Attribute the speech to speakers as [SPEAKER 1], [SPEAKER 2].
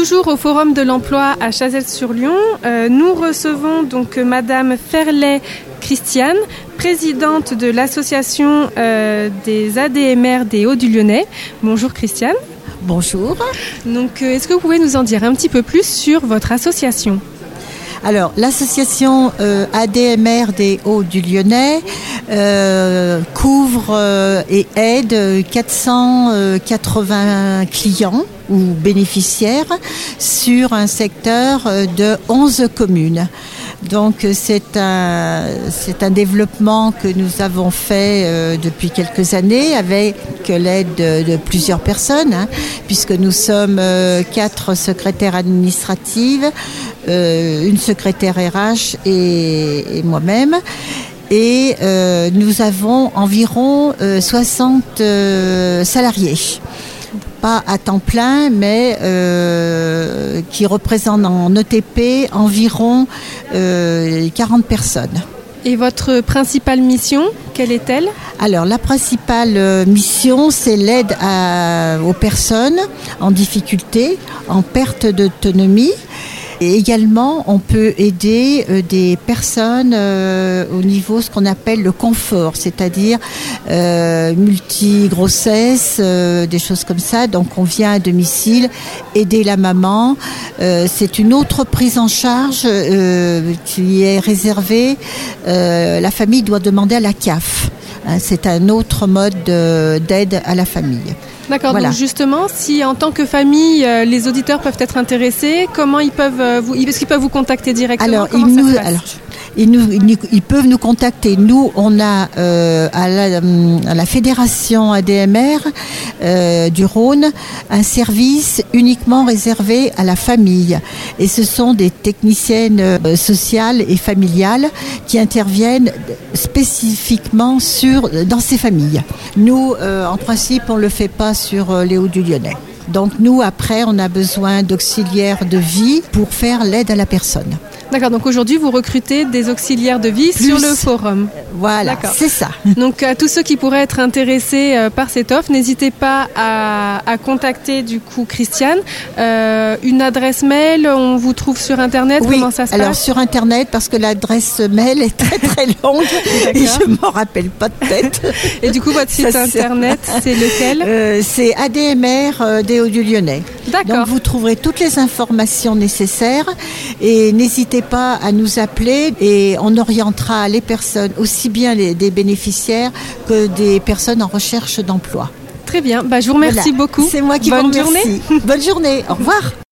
[SPEAKER 1] toujours au Forum de l'Emploi à Chazelles-sur-Lyon. Nous recevons donc Madame Ferlet Christiane, présidente de l'association des ADMR des Hauts-du-Lyonnais. Bonjour Christiane.
[SPEAKER 2] Bonjour.
[SPEAKER 1] Donc, est-ce que vous pouvez nous en dire un petit peu plus sur votre association ?
[SPEAKER 2] Alors, l'association ADMR des Hauts-du-Lyonnais couvre et aide 480 clients ou bénéficiaires sur un secteur de 11 communes. Donc c'est un développement que nous avons fait depuis quelques années avec l'aide de plusieurs personnes, puisque nous sommes 4 secrétaires administratives, une secrétaire RH et moi-même. Et nous avons environ 60 salariés. Pas à temps plein, mais qui représentent en ETP environ 40 personnes.
[SPEAKER 1] Et votre principale mission, quelle est-elle ?
[SPEAKER 2] Alors, la principale mission, c'est l'aide aux personnes en difficulté, en perte d'autonomie. Et également, on peut aider des personnes au niveau ce qu'on appelle le confort, c'est-à-dire multi-grossesse, des choses comme ça. Donc, on vient à domicile aider la maman. C'est une autre prise en charge qui est réservée. La famille doit demander à la CAF. C'est un autre mode d'aide à la famille.
[SPEAKER 1] D'accord, voilà. Donc justement, si en tant que famille, les auditeurs peuvent être intéressés, comment ils peuvent est-ce qu'ils peuvent vous contacter directement ?
[SPEAKER 2] Alors, ils peuvent nous contacter. Nous, on a à la fédération ADMR du Rhône un service uniquement réservé à la famille. Et ce sont des techniciennes sociales et familiales qui interviennent spécifiquement dans ces familles. Nous, en principe, on ne le fait pas sur les Hauts-du-Lyonnais. Donc nous, après, on a besoin d'auxiliaires de vie pour faire l'aide à la personne.
[SPEAKER 1] D'accord, donc aujourd'hui, vous recrutez des auxiliaires de vie sur le forum.
[SPEAKER 2] Voilà, d'accord. C'est ça.
[SPEAKER 1] Donc à tous ceux qui pourraient être intéressés par cette offre, n'hésitez pas à contacter du coup Christiane. Une adresse mail, on vous trouve sur Internet,
[SPEAKER 2] oui,
[SPEAKER 1] comment ça se passe ?
[SPEAKER 2] Alors sur Internet, parce que l'adresse mail est très très longue et je ne m'en rappelle pas de tête.
[SPEAKER 1] Et du coup, votre site Internet, c'est lequel ?
[SPEAKER 2] C'est ADMR des Hauts-du-Lyonnais.
[SPEAKER 1] D'accord.
[SPEAKER 2] Donc vous trouverez toutes les informations nécessaires et n'hésitez pas à nous appeler et on orientera les personnes, aussi bien des bénéficiaires que des personnes en recherche d'emploi.
[SPEAKER 1] Très bien, je vous remercie beaucoup.
[SPEAKER 2] C'est moi qui vous remercie. Bonne journée, au revoir.